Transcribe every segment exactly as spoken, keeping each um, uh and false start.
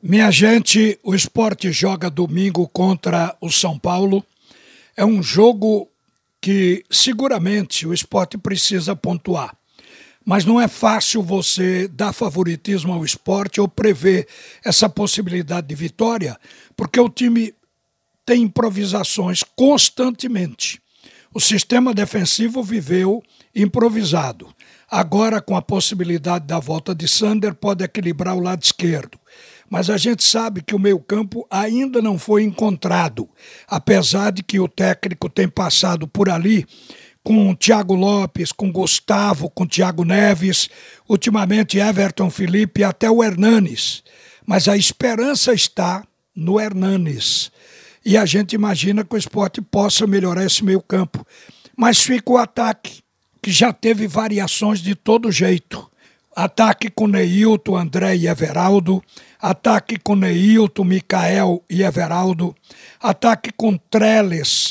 Minha gente, o Sport joga domingo contra o São Paulo. É um jogo que seguramente o Sport precisa pontuar. Mas não é fácil você dar favoritismo ao Sport ou prever essa possibilidade de vitória, porque o time tem improvisações constantemente. O sistema defensivo viveu improvisado. Agora, com a possibilidade da volta de Sander, pode equilibrar o lado esquerdo. Mas a gente sabe que o meio-campo ainda não foi encontrado, apesar de que o técnico tem passado por ali com o Thiago Lopes, com Gustavo, com Thiago Neves, ultimamente Everton, Felipe e até o Hernanes. Mas a esperança está no Hernanes. E a gente imagina que o Sport possa melhorar esse meio-campo. Mas fica o ataque, que já teve variações de todo jeito. Ataque com Neilton, André e Everaldo. Ataque com Neilton, Micael e Everaldo. Ataque com Trellis,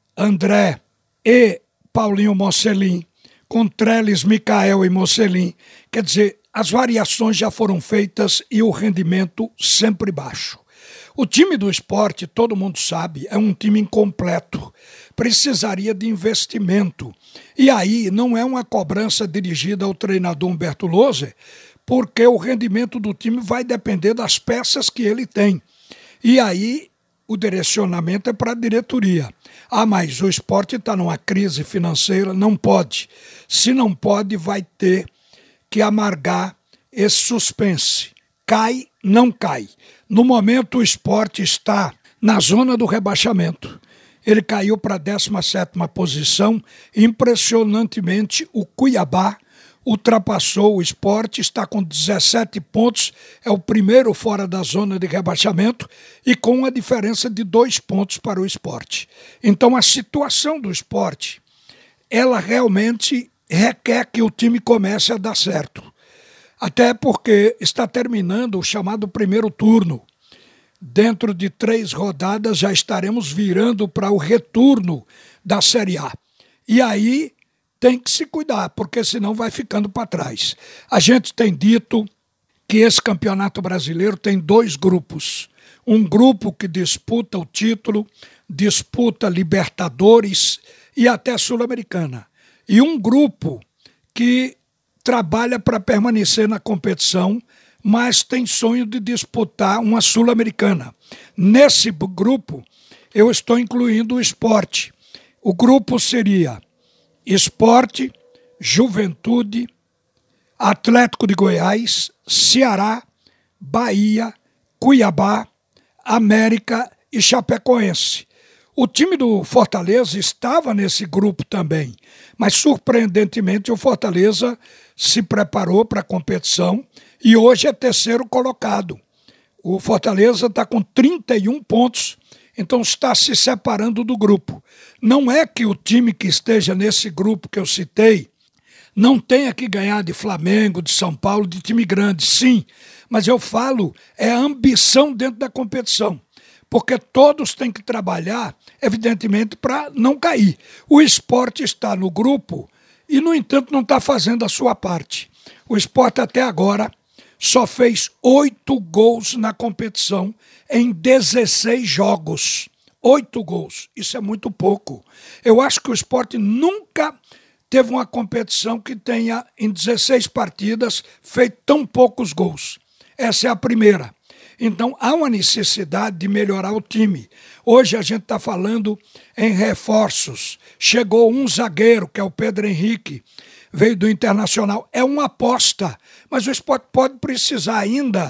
André e Paulinho Mocelin. Com Trellis, Micael e Mocelin. Quer dizer, as variações já foram feitas e o rendimento sempre baixo. O time do Sport, todo mundo sabe, é um time incompleto. Precisaria de investimento. E aí não é uma cobrança dirigida ao treinador Humberto Louser, porque o rendimento do time vai depender das peças que ele tem. E aí o direcionamento é para a diretoria. Ah, mas o Sport está numa crise financeira, não pode. Se não pode, vai ter que amargar esse suspense. Cai, não cai. No momento, o Sport está na zona do rebaixamento. Ele caiu para a décima sétima posição. Impressionantemente, o Cuiabá ultrapassou o Sport, está com dezessete pontos, é o primeiro fora da zona de rebaixamento e com uma diferença de dois pontos para o Sport. Então, a situação do Sport, ela realmente requer que o time comece a dar certo. Até porque está terminando o chamado primeiro turno. Dentro de três rodadas já estaremos virando para o retorno da Série A. E aí tem que se cuidar, porque senão vai ficando para trás. A gente tem dito que esse campeonato brasileiro tem dois grupos. Um grupo que disputa o título, disputa Libertadores e até Sul-Americana. E um grupo que trabalha para permanecer na competição, mas tem sonho de disputar uma Sul-Americana. Nesse grupo, eu estou incluindo o Sport. O grupo seria Sport, Juventude, Atlético de Goiás, Ceará, Bahia, Cuiabá, América e Chapecoense. O time do Fortaleza estava nesse grupo também, mas surpreendentemente o Fortaleza se preparou para a competição e hoje é terceiro colocado. O Fortaleza está com trinta e um pontos, então está se separando do grupo. Não é que o time que esteja nesse grupo que eu citei não tenha que ganhar de Flamengo, de São Paulo, de time grande, sim, mas eu falo, é a ambição dentro da competição. Porque todos têm que trabalhar, evidentemente, para não cair. O Sport está no grupo e, no entanto, não está fazendo a sua parte. O Sport, até agora, só fez oito gols na competição em dezesseis jogos. Oito gols. Isso é muito pouco. Eu acho que o Sport nunca teve uma competição que tenha, em dezesseis partidas, feito tão poucos gols. Essa é a primeira. Então, há uma necessidade de melhorar o time. Hoje a gente está falando em reforços. Chegou um zagueiro, que é o Pedro Henrique, veio do Internacional. É uma aposta, mas o Sport pode precisar ainda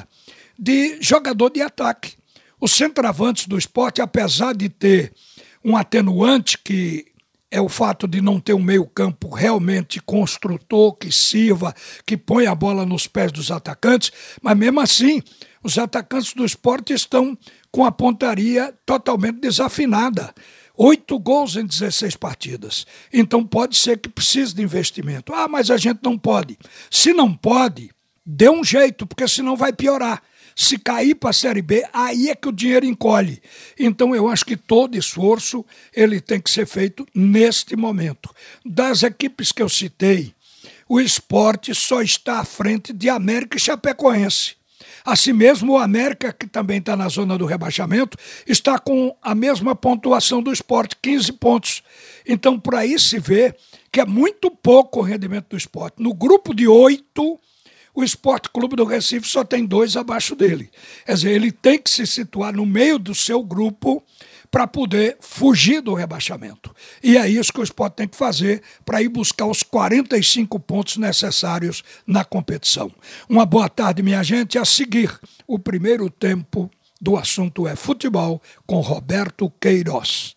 de jogador de ataque. Os centroavantes do Sport, apesar de ter um atenuante, que é o fato de não ter um meio-campo realmente construtor, que sirva, que põe a bola nos pés dos atacantes, mas mesmo assim, os atacantes do Sport estão com a pontaria totalmente desafinada. Oito gols em dezesseis partidas. Então pode ser que precise de investimento. Ah, mas a gente não pode. Se não pode, dê um jeito, porque senão vai piorar. Se cair para a Série B, aí é que o dinheiro encolhe. Então eu acho que todo esforço ele tem que ser feito neste momento. Das equipes que eu citei, o Sport só está à frente de América e Chapecoense. Assim mesmo, o América, que também está na zona do rebaixamento, está com a mesma pontuação do Sport, quinze pontos. Então, por aí se vê que é muito pouco o rendimento do Sport. No grupo de oito, o Sport Clube do Recife só tem dois abaixo dele. Quer dizer, ele tem que se situar no meio do seu grupo para poder fugir do rebaixamento. E é isso que o Sport tem que fazer para ir buscar os quarenta e cinco pontos necessários na competição. Uma boa tarde, minha gente. A seguir, o primeiro tempo do assunto é futebol com Roberto Queiroz.